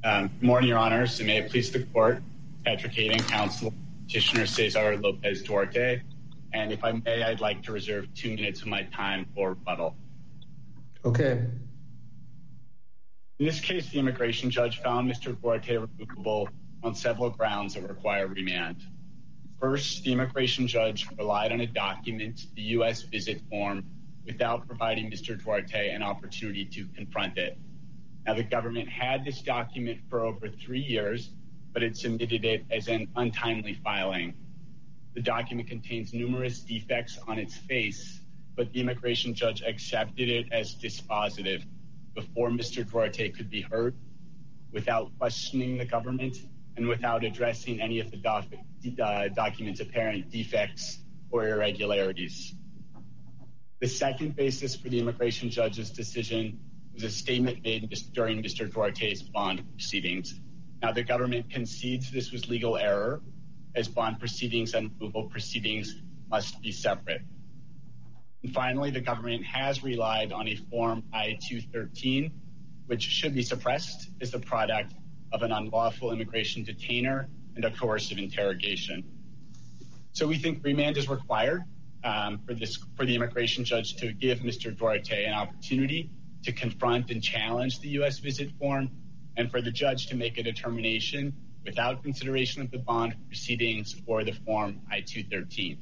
Good morning, Your Honors, and may it please the Court, Patrick Hayden, Counsel, Petitioner Cesar Lopez Duarte, and if I may, I'd like to reserve 2 minutes of my time for rebuttal. Okay. In this case, the immigration judge found Mr. Duarte removable on several grounds that require remand. First, the immigration judge relied on a document, the U.S. visit form, without providing Mr. Duarte an opportunity to confront it. Now, the government had this document for over 3 years, but it submitted it as an untimely filing. The document contains numerous defects on its face, but the immigration judge accepted it as dispositive before Mr. Duarte could be heard, without questioning the government, and without addressing any of the document's apparent defects or irregularities. The second basis for the immigration judge's decision was a statement made during Mr. Duarte's bond proceedings. Now, the government concedes this was legal error, as bond proceedings and removal proceedings must be separate. And finally, the government has relied on a Form I-213, which should be suppressed as the product of an unlawful immigration detainer and a coercive interrogation. So we think remand is required for the immigration judge to give Mr. Duarte an opportunity to confront and challenge the U.S. visit form, and for the judge to make a determination without consideration of the bond proceedings or the Form I-213.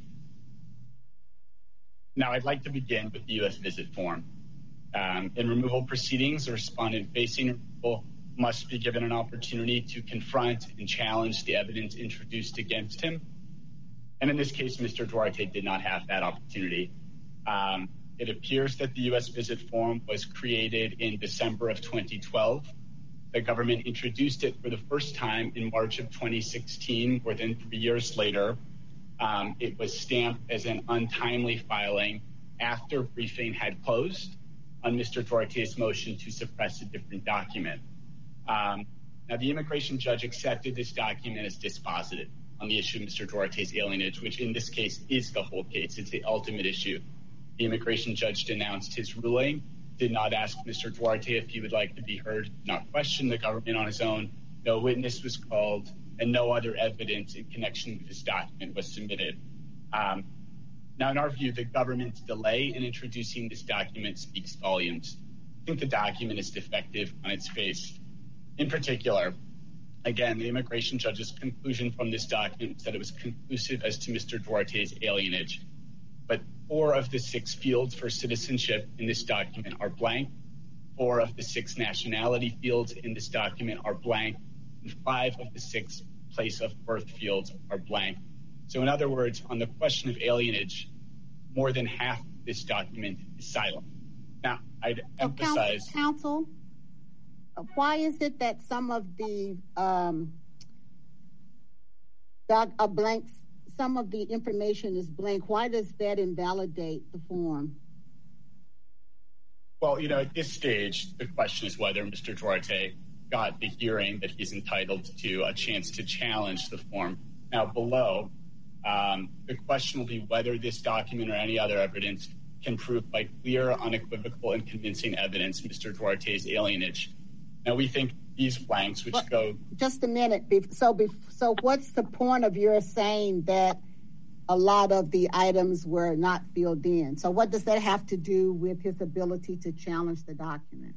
Now, I'd like to begin with the U.S. visit form. In removal proceedings, the respondent facing removal must be given an opportunity to confront and challenge the evidence introduced against him. And in this case, Mr. Duarte did not have that opportunity. It appears that the U.S. visit form was created in December of 2012. The government introduced it for the first time in March of 2016, more than 3 years later. It was stamped as an untimely filing after briefing had closed on Mr. Duarte's motion to suppress a different document. Now, the immigration judge accepted this document as dispositive on the issue of Mr. Duarte's alienage, which in this case is the whole case. It's the ultimate issue. The immigration judge denounced his ruling, did not ask Mr. Duarte if he would like to be heard, not question the government on his own. No witness was called, and no other evidence in connection with this document was submitted. Now, in our view, the government's delay in introducing this document speaks volumes. I think the document is defective on its face. In particular, again, the immigration judge's conclusion from this document said it was conclusive as to Mr. Duarte's alienage. But 4 of the 6 fields for citizenship in this document are blank. 4 of the 6 nationality fields in this document are blank. And 5 of the 6 place of birth fields are blank. So in other words, on the question of alienage, more than half of this document is silent. Now, I'd emphasize... Counsel, why is it that some of the some of the information is blank? Why does that invalidate the form? Well, at this stage, the question is whether Mr. Duarte got the hearing that he's entitled to, a chance to challenge the form. Now, below, the question will be whether this document or any other evidence can prove by clear, unequivocal, and convincing evidence Mr. Duarte's alienage. Now, we think these blanks, which go... Just a minute. So what's the point of your saying that a lot of the items were not filled in? So what does that have to do with his ability to challenge the document?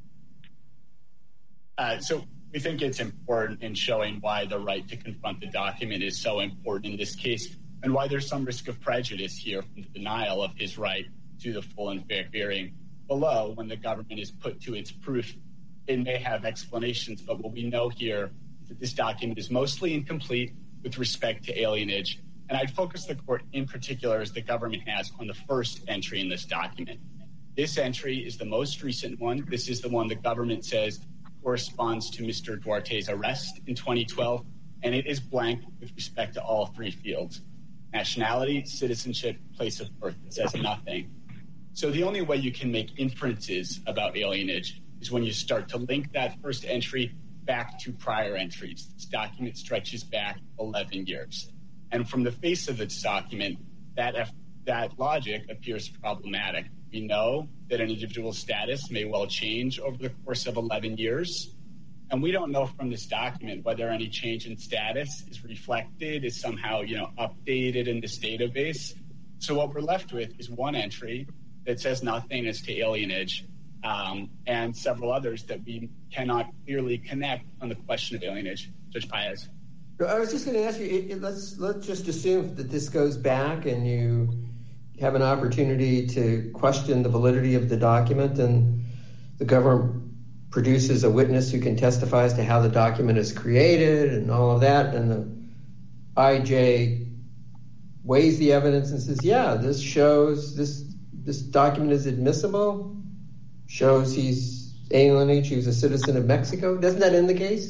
So we think it's important in showing why the right to confront the document is so important in this case, and why there's some risk of prejudice here from the denial of his right to the full and fair hearing. Below, when the government is put to its proof, it may have explanations, but what we know here is that this document is mostly incomplete with respect to alienage. And I'd focus the court in particular, as the government has, on the first entry in this document. This entry is the most recent one. This is the one the government says corresponds to Mr. Duarte's arrest in 2012, and it is blank with respect to all 3 fields: nationality, citizenship, place of birth. It says nothing. So the only way you can make inferences about alienage is when you start to link that first entry back to prior entries. This document stretches back 11 years. And from the face of this document, that logic appears problematic. We know that an individual's status may well change over the course of 11 years. And we don't know from this document whether any change in status is reflected, is somehow, updated in this database. So what we're left with is one entry that says nothing as to alienage, and several others that we cannot clearly connect on the question of alienage. Judge Paez. I was just going to ask you, let's just assume that this goes back and you have an opportunity to question the validity of the document, and the government produces a witness who can testify as to how the document is created and all of that, and the IJ weighs the evidence and says, yeah, this shows this document is admissible, shows he's alienage, he's a citizen of Mexico. Doesn't that end the case?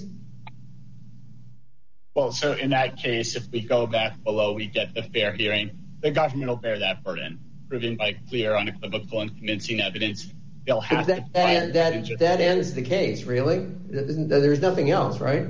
Well, so in that case, if we go back below, we get the fair hearing. The government will bear that burden, proving by clear, unequivocal, and convincing evidence. They'll have that ends the case, really? There's nothing else, right?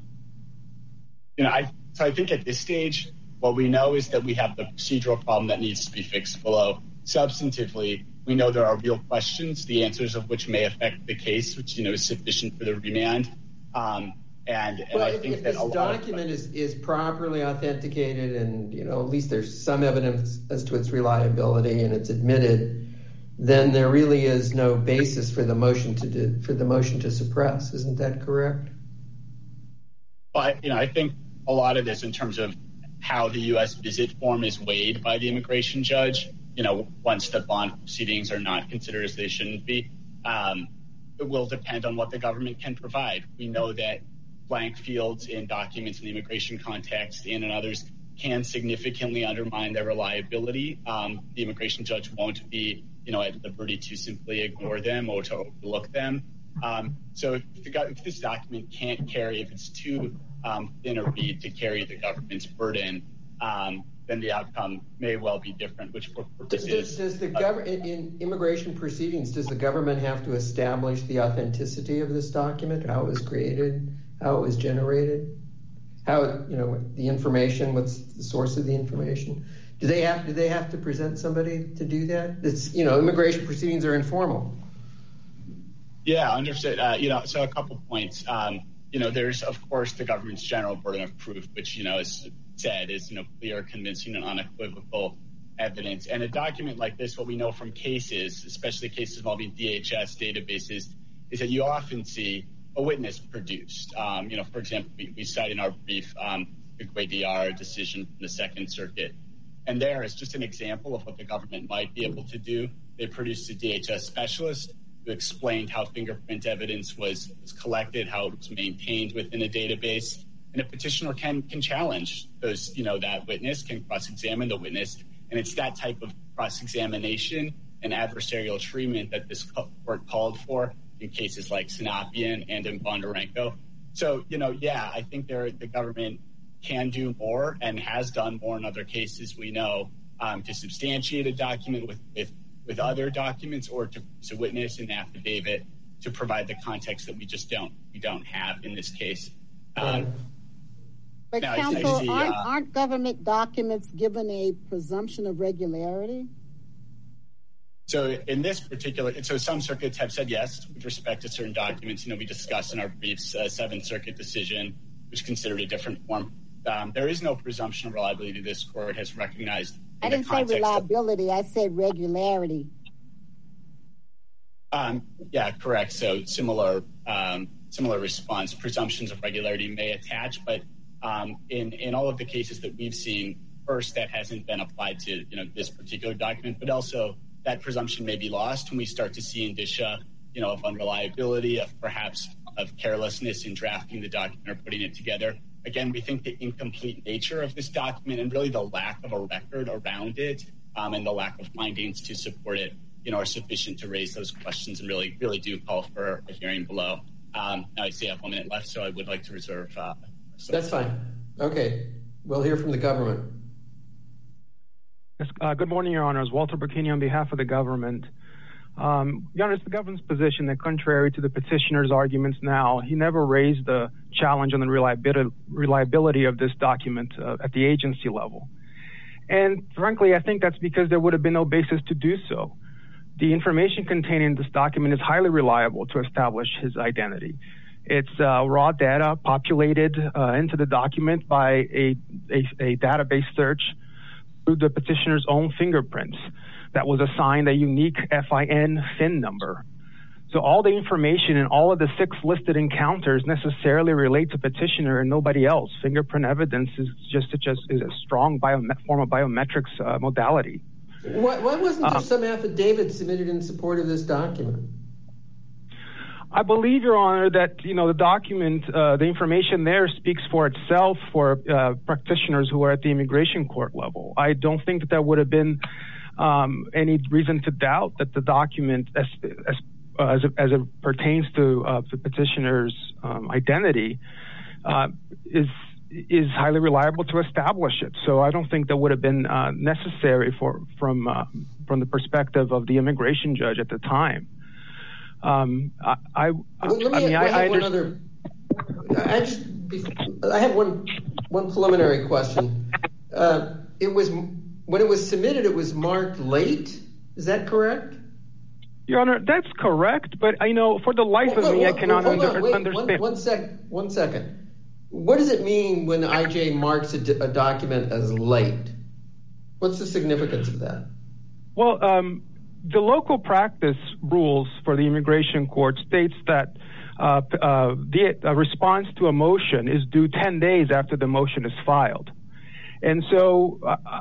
I think at this stage, what we know is that we have the procedural problem that needs to be fixed below. Substantively, we know there are real questions, the answers of which may affect the case, which is sufficient for the remand. I think if that this document is properly authenticated, and at least there's some evidence as to its reliability, and it's admitted, then there really is no basis for the motion to suppress. Isn't that correct? Well, I think a lot of this, in terms of how the U.S. visit form is weighed by the immigration judge, once the bond proceedings are not considered as they shouldn't be, it will depend on what the government can provide. We know that blank fields in documents in the immigration context and in others can significantly undermine their reliability. The immigration judge won't be, at liberty to simply ignore them or to overlook them. So if this document can't carry, if it's too thin a reed to carry the government's burden, then the outcome may well be different. Which for purposes does the government in immigration proceedings, does the government have to establish the authenticity of this document, how it was created, how it was generated, how the information, what's the source of the information? Do they have to present somebody to do that? It's immigration proceedings are informal. Yeah, understood. So a couple points. There's of course the government's general burden of proof, which is said is clear, convincing, and unequivocal evidence. And a document like this, what we know from cases, especially cases involving DHS databases, is that you often see a witness produced. For example, we cite in our brief the Guadiar decision from the Second Circuit. And there is just an example of what the government might be able to do. They produced a DHS specialist who explained how fingerprint evidence was collected, how it was maintained within a database. And a petitioner can challenge those, that witness, can cross-examine the witness. And it's that type of cross-examination and adversarial treatment that this court called for in cases like Sanapian and in Bondarenko. So, I think the government can do more and has done more in other cases, we know, to substantiate a document with other documents, or to witness an affidavit to provide the context that we don't have in this case. But counsel, aren't government documents given a presumption of regularity? So in this particular, some circuits have said yes with respect to certain documents. We discussed in our briefs Seventh Circuit decision, which considered a different form. There is no presumption of reliability this court has recognized. I didn't say reliability, I said regularity. Yeah, correct. So similar response. Presumptions of regularity may attach, but in all of the cases that we've seen, first, that hasn't been applied to this particular document, but also that presumption may be lost when we start to see indicia, of unreliability, of perhaps of carelessness in drafting the document or putting it together. Again, we think the incomplete nature of this document and really the lack of a record around it, and the lack of findings to support it, are sufficient to raise those questions and really do call for a hearing below. Now I see I have 1 minute left, so I would like to reserve. That's fine. Okay, we'll hear from the government. Yes, good morning, Your Honors. Walter Burkini on behalf of the government. Your Honor, it's the government's position that contrary to the petitioner's arguments now, he never raised the challenge on the reliability of this document at the agency level. And frankly, I think that's because there would have been no basis to do so. The information contained in this document is highly reliable to establish his identity. It's raw data populated into the document by a database search through the petitioner's own fingerprints that was assigned a unique FIN number. So all the information in all of the 6 listed encounters necessarily relate to petitioner and nobody else. Fingerprint evidence is just a strong form of biometrics modality. Why wasn't there some affidavit submitted in support of this document? I believe, Your Honor, that the document, the information there speaks for itself for practitioners who are at the immigration court level. I don't think that would have been any reason to doubt that the document, as it pertains to the petitioner's identity, is highly reliable to establish it. So I don't think that would have been necessary from the perspective of the immigration judge at the time. I have one preliminary question. When it was submitted, it was marked late. Is that correct? Your Honor, that's correct. But for the life of me, I cannot understand. One second. What does it mean when IJ marks a document as late? What's the significance of that? Well, the local practice rules for the immigration court states that the response to a motion is due 10 days after the motion is filed. And so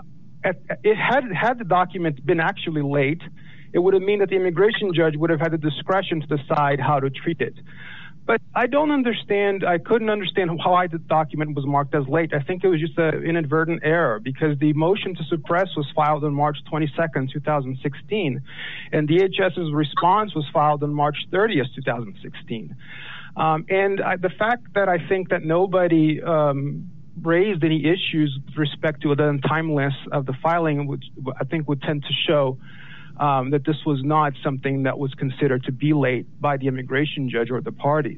had the document been actually late, it would have meant that the immigration judge would have had the discretion to decide how to treat it. But I couldn't understand why the document was marked as late. I think it was just an inadvertent error because the motion to suppress was filed on March 22nd, 2016, and DHS's response was filed on March 30th, 2016. The fact that I think that nobody raised any issues with respect to the timeliness of the filing, which I think would tend to show that this was not something that was considered to be late by the immigration judge or the parties.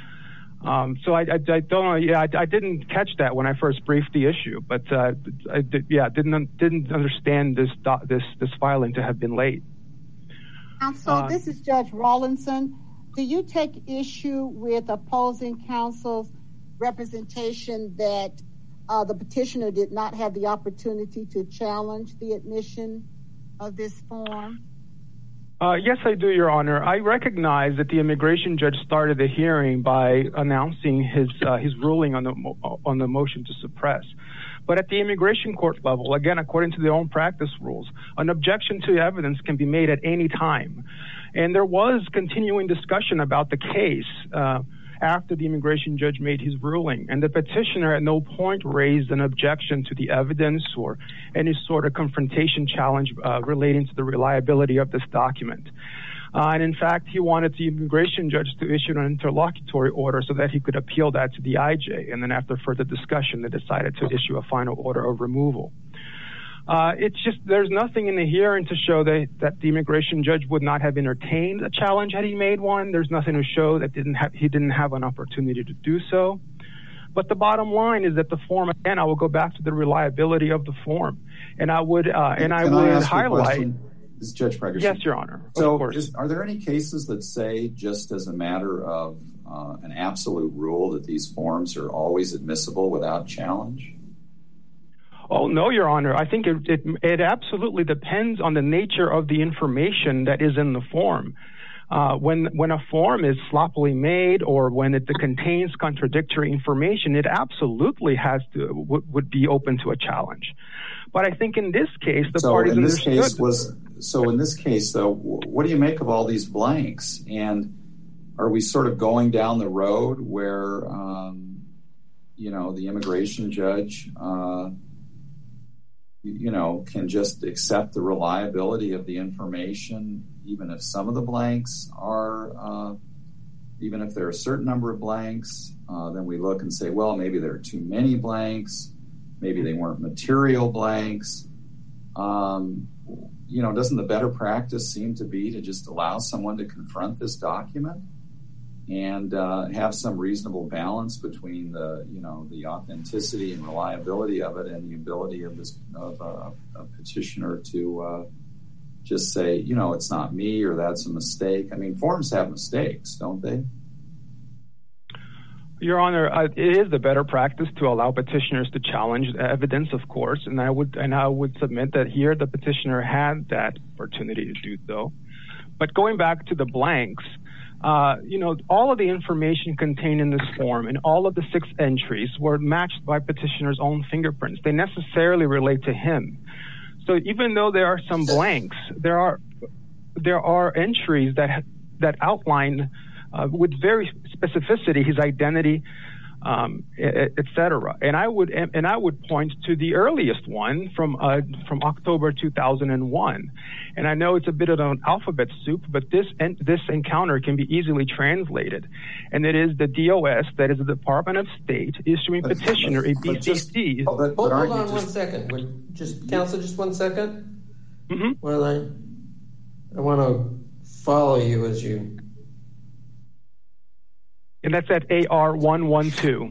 So I don't know. Yeah, I didn't catch that when I first briefed the issue, but I didn't understand this filing to have been late. Counsel, this is Judge Rawlinson. Do you take issue with opposing counsel's representation that the petitioner did not have the opportunity to challenge the admission of this form? Yes, I do, Your Honor. I recognize that the immigration judge started the hearing by announcing his ruling on the motion to suppress. But at the immigration court level, again, according to their own practice rules, an objection to evidence can be made at any time. And there was continuing discussion about the case after the immigration judge made his ruling. And the petitioner at no point raised an objection to the evidence or any sort of confrontation challenge relating to the reliability of this document. And in fact, he wanted the immigration judge to issue an interlocutory order so that he could appeal that to the IJ. And then after further discussion, they decided to issue a final order of removal. It's just there's nothing in the hearing to show that the immigration judge would not have entertained a challenge had he made one. There's nothing to show that he didn't have an opportunity to do so. But the bottom line is that the form, again, I will go back to the reliability of the form, and I would highlight. This is Judge Pregerson. Yes, Your Honor. So, of course. Are there any cases that say, just as a matter of an absolute rule, that these forms are always admissible without challenge? Oh, no, Your Honor. I think it absolutely depends on the nature of the information that is in the form. When a form is sloppily made or when it contains contradictory information, it absolutely would be open to a challenge. But I think in this case, the parties understood. So in this case, though, what do you make of all these blanks? And are we sort of going down the road where, the immigration judge, can just accept the reliability of the information, even if some of the blanks are, even if there are a certain number of blanks, then we look and say, well, maybe there are too many blanks. Maybe they weren't material blanks. Doesn't the better practice seem to be to just allow someone to confront this document and have some reasonable balance between the authenticity and reliability of it and the ability of a petitioner to just say, it's not me or that's a mistake. I mean, forms have mistakes, don't they? Your Honor, it is the better practice to allow petitioners to challenge evidence, of course, and I would submit that here the petitioner had that opportunity to do so. But going back to the blanks, all of the information contained in this form and all of the 6 entries were matched by petitioner's own fingerprints. They necessarily relate to him. So even though there are some blanks, there are entries that outline with very specificity his identity, etc. And I would point to the earliest one from October 2001. And I know it's a bit of an alphabet soup, but this encounter can be easily translated. And it is the DOS, that is the Department of State, issuing petitioner a BCC. Hold on 1 second. Counsel, just 1 second. Mm-hmm. Well, I want to follow you as you... And that's at AR 112.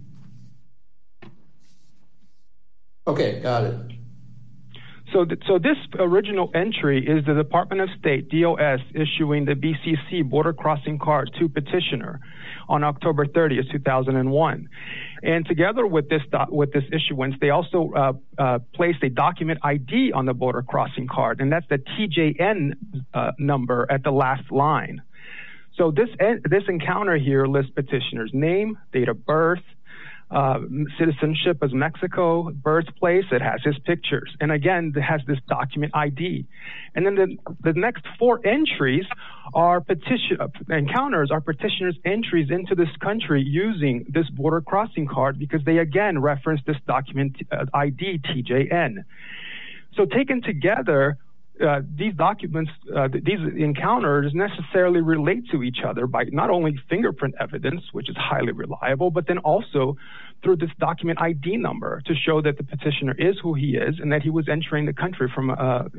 Okay, got it. So this original entry is the Department of State, DOS, issuing the BCC border crossing card to petitioner on October 30th, 2001. And together with this issuance, they also placed a document ID on the border crossing card, and that's the TJN number at the last line. So this encounter here lists petitioner's name, date of birth, citizenship as Mexico, birthplace. It has his pictures, and again, it has this document ID. And then the next 4 entries are petitioner's entries into this country using this border crossing card, because they again reference this document ID TJN. So taken together, these documents, these encounters necessarily relate to each other by not only fingerprint evidence, which is highly reliable, but then also through this document ID number to show that the petitioner is who he is and that he was entering the country from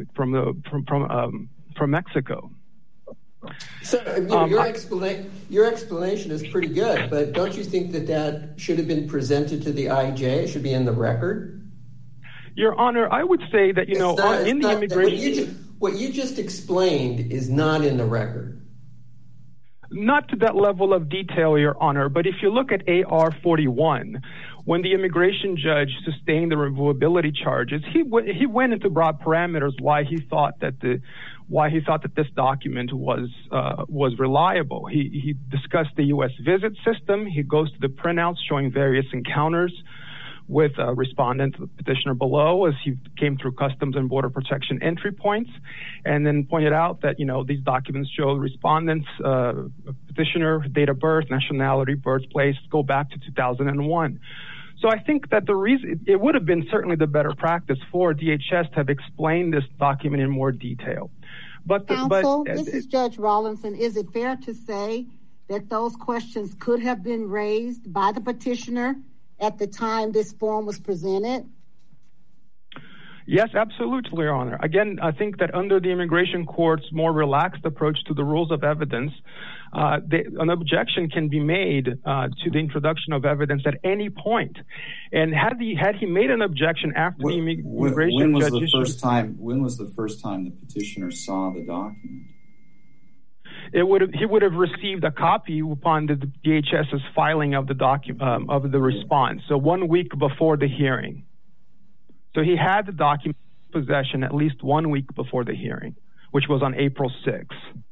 Mexico. So your explanation is pretty good, but don't you think that should have been presented to the IJ? It should be in the record? Your Honor, I would say that, in the immigration... What you just explained is not in the record. Not to that level of detail, Your Honor, but if you look at AR 41, when the immigration judge sustained the removability charges, he went into broad parameters why he thought that this document was reliable. He discussed the U.S. visit system. He goes to the printouts showing various encounters with a respondent, the petitioner below, as he came through customs and border protection entry points, and then pointed out that, these documents show respondents, petitioner, date of birth, nationality, birthplace, go back to 2001. So I think that the reason, it would have been certainly the better practice for DHS to have explained this document in more detail. Counsel, this is Judge Rawlinson. Is it fair to say that those questions could have been raised by the petitioner at the time this form was presented? Yes, absolutely, Your Honor. Again, I think that under the immigration court's more relaxed approach to the rules of evidence, an objection can be made to the introduction of evidence at any point. And had he made an objection after the immigration judge issued... When was the first time the petitioner saw the document? He would have received a copy upon the DHS's filing of the document of the response. So 1 week before the hearing. So he had the document in possession at least 1 week before the hearing, which was on April 6th,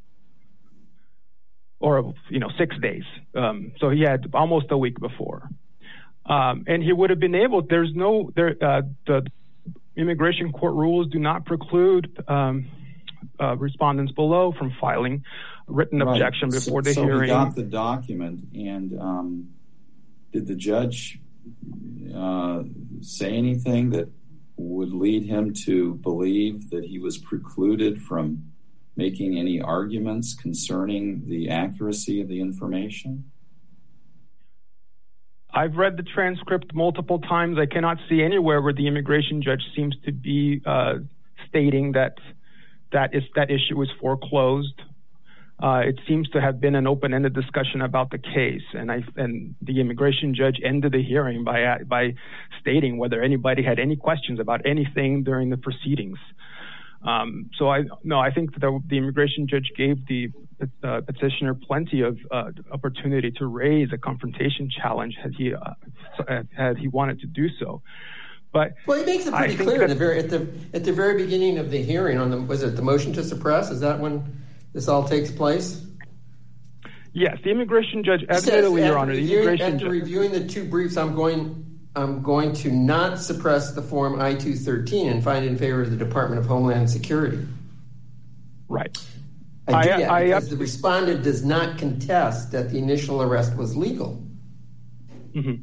or 6 days. So he had almost a week before, and he would have been able. The immigration court rules do not preclude respondents below from filing written objection before the hearing. So he got the document, and did the judge say anything that would lead him to believe that he was precluded from making any arguments concerning the accuracy of the information? I've read the transcript multiple times. I cannot see anywhere where the immigration judge seems to be stating that issue is foreclosed. It seems to have been an open-ended discussion about the case, and the immigration judge ended the hearing by stating whether anybody had any questions about anything during the proceedings. So I think that the immigration judge gave the petitioner plenty of opportunity to raise a confrontation challenge had he wanted to do so. But he makes it pretty clear at the very beginning of the hearing on was it the motion to suppress? Is that when this all takes place? Yes, the immigration judge, admittedly, Your Honor, after reviewing the two briefs, I'm going to not suppress the form I-213 and find in favor of the Department of Homeland Security. Right. Because the respondent does not contest that the initial arrest was legal. Mm-hmm.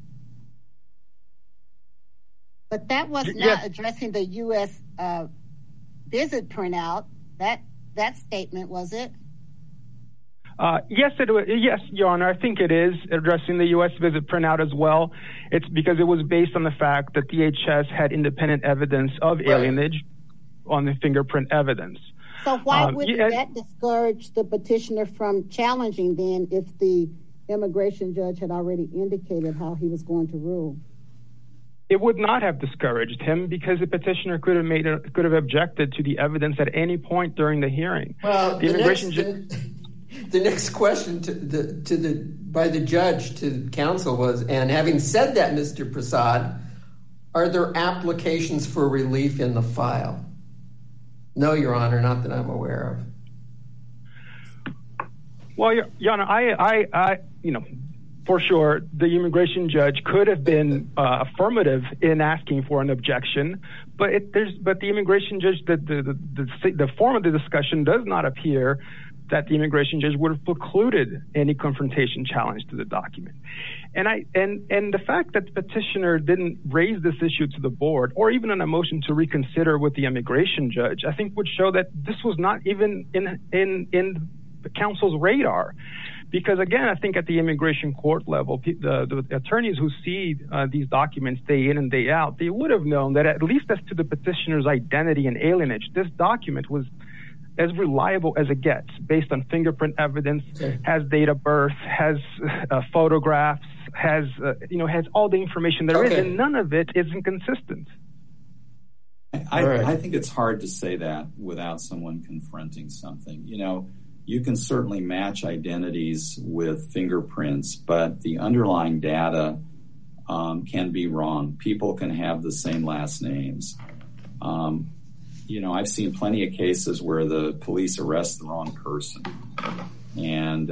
But that was not addressing the U.S. visit printout. That statement, was it? Yes, yes, Your Honor. I think it is addressing the U.S. visit printout as well. It's because it was based on the fact that DHS had independent evidence of alienage on the fingerprint evidence. So why would that discourage the petitioner from challenging then if the immigration judge had already indicated how he was going to rule? It would not have discouraged him because the petitioner could have objected to the evidence at any point during the hearing. Well, the next question by the judge to counsel was, and having said that, Mr. Prasad, are there applications for relief in the file? No, Your Honor, not that I'm aware of. Well, Your Honor, I for sure, the immigration judge could have been affirmative in asking for an objection, but the immigration judge, the form of the discussion does not appear that the immigration judge would have precluded any confrontation challenge to the document. And the fact that the petitioner didn't raise this issue to the board or even on a motion to reconsider with the immigration judge, I think would show that this was not even in the counsel's radar. Because again, I think at the immigration court level, the attorneys who see these documents day in and day out, they would have known that at least as to the petitioner's identity and alienage, this document was as reliable as it gets based on fingerprint evidence, has date of birth, has photographs, has all the information there is, and none of it is inconsistent. I think it's hard to say that without someone confronting something. You can certainly match identities with fingerprints, but the underlying data can be wrong. People can have the same last names. I've seen plenty of cases where the police arrest the wrong person. And,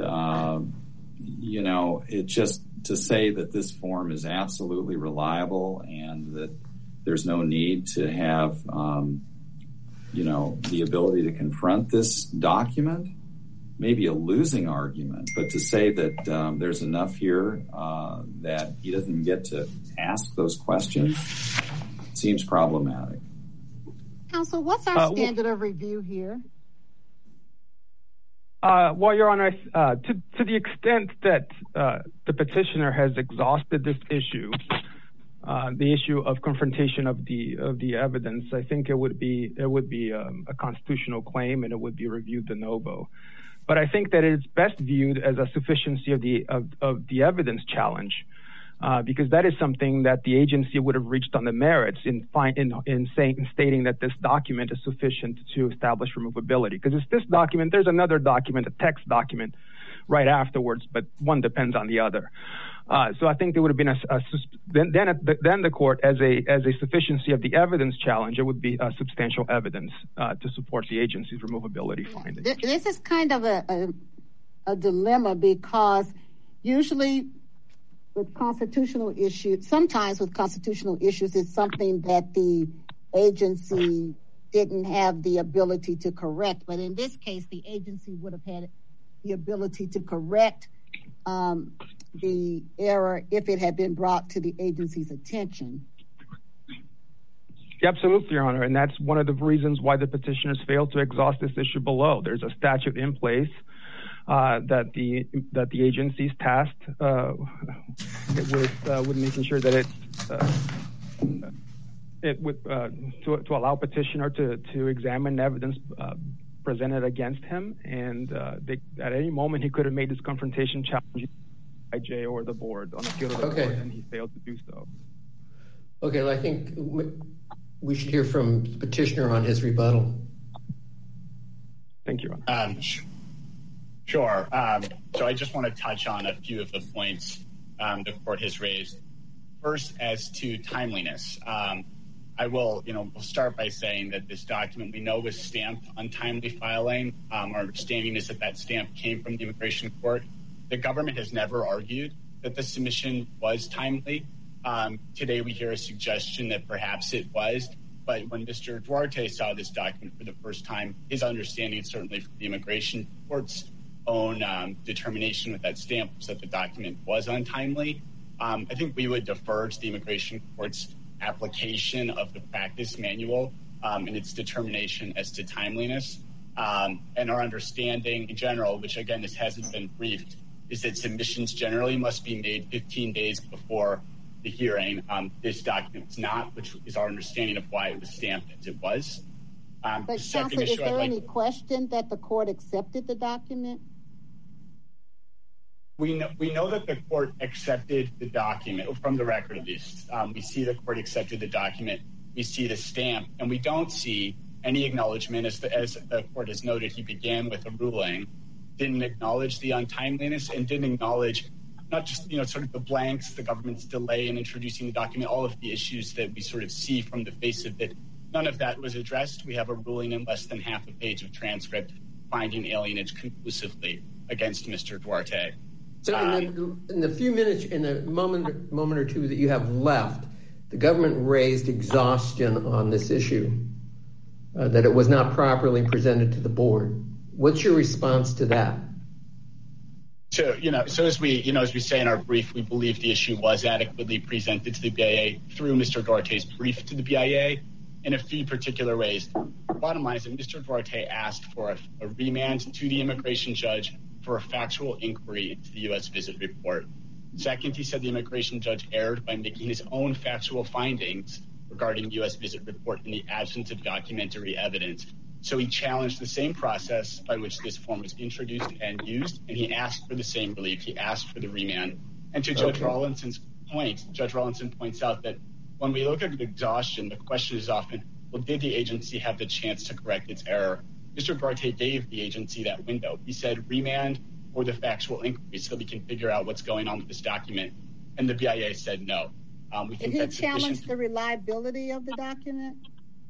it just to say that this form is absolutely reliable and that there's no need to have, the ability to confront this document, maybe a losing argument, but to say that there's enough here that he doesn't get to ask those questions seems problematic. Counsel, what's our standard of review here? Well, Your Honor, to the extent that the petitioner has exhausted this issue, the issue of confrontation of the evidence, I think it would be a constitutional claim and it would be reviewed de novo. But I think that it's best viewed as a sufficiency of the evidence challenge, because that is something that the agency would have reached on the merits in stating that this document is sufficient to establish removability. Because it's this document, there's another document, a text document, right afterwards, but one depends on the other. So I think there would have been then the court, as a sufficiency of the evidence challenge, it would be substantial evidence to support the agency's removability finding. This is kind of a dilemma because usually with constitutional issues, sometimes with constitutional issues, it's something that the agency didn't have the ability to correct. But in this case, the agency would have had the ability to correct the error if it had been brought to the agency's attention. Absolutely, Your Honor. And that's one of the reasons why the petitioners failed to exhaust this issue below. There's a statute in place that the agency's tasked with making sure that it would to allow petitioner to examine evidence presented against him, and at any moment he could have made this confrontation challenge by IJ or the board on appeal to the court, and he failed to do so. Okay, well, I think we should hear from the petitioner on his rebuttal. Thank you. Sure. So I just want to touch on a few of the points the court has raised. First, as to timeliness, we'll start by saying that this document we know was stamped untimely filing. Our understanding is that stamp came from the immigration court. The government has never argued that the submission was timely. Today we hear a suggestion that perhaps it was, but when Mr. Duarte saw this document for the first time, his understanding, certainly from the immigration court's own determination with that stamp, was that the document was untimely. I think we would defer to the immigration court's application of the practice manual and its determination as to timeliness. And our understanding in general, which again, this hasn't been briefed, is that submissions generally must be made 15 days before the hearing. This document is not, which is our understanding of why it was stamped as it was. But Counselor, is there any question that the court accepted the document? We know that the court accepted the document, from the record at least. We see the court accepted the document. We see the stamp, and we don't see any acknowledgement. As the court has noted, he began with a ruling, didn't acknowledge the untimeliness, and didn't acknowledge not just, sort of the blanks, the government's delay in introducing the document, all of the issues that we sort of see from the face of it. None of that was addressed. We have a ruling in less than half a page of transcript finding alienage conclusively against Mr. Duarte. So in the few minutes, in a moment or two that you have left, the government raised exhaustion on this issue, that it was not properly presented to the board. What's your response to that? So as we say in our brief, we believe the issue was adequately presented to the BIA through Mr. Duarte's brief to the BIA in a few particular ways. Bottom line is that Mr. Duarte asked for a remand to the immigration judge for a factual inquiry into the U.S. visit report. Second, he said the immigration judge erred by making his own factual findings regarding U.S. visit report in the absence of documentary evidence. So he challenged the same process by which this form was introduced and used, and he asked for the same relief. He asked for the remand. And to Judge Rawlinson's point, Judge Rawlinson points out that when we look at exhaustion, the question is often, well, did the agency have the chance to correct its error? Mr. Duarte gave the agency that window. He said remand or the factual inquiry so we can figure out what's going on with this document. And the BIA said no. Did he challenge the reliability of the document?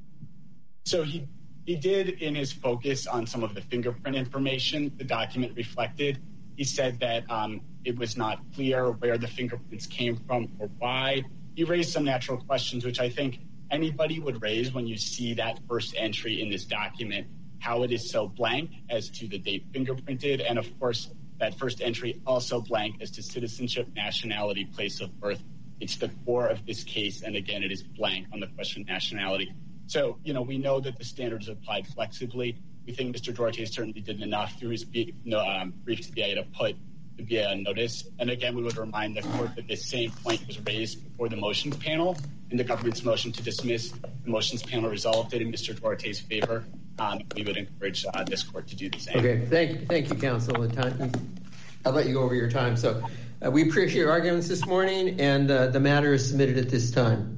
So he did, in his focus on some of the fingerprint information the document reflected. He said that it was not clear where the fingerprints came from or why. He raised some natural questions, which I think anybody would raise when you see that first entry in this document, how it is so blank as to the date fingerprinted, and of course, that first entry also blank as to citizenship, nationality, place of birth. It's the core of this case, and again, it is blank on the question of nationality. So, we know that the standards applied flexibly. We think Mr. Duarte certainly did enough through his brief to the BIA to put the BIA on notice. And again, we would remind the court that this same point was raised before the motions panel in the government's motion to dismiss. The motions panel resolved it in Mr. Duarte's favor. We would encourage this court to do the same. Okay, thank you, counsel. I'll let you go over your time. So we appreciate your arguments this morning, and the matter is submitted at this time.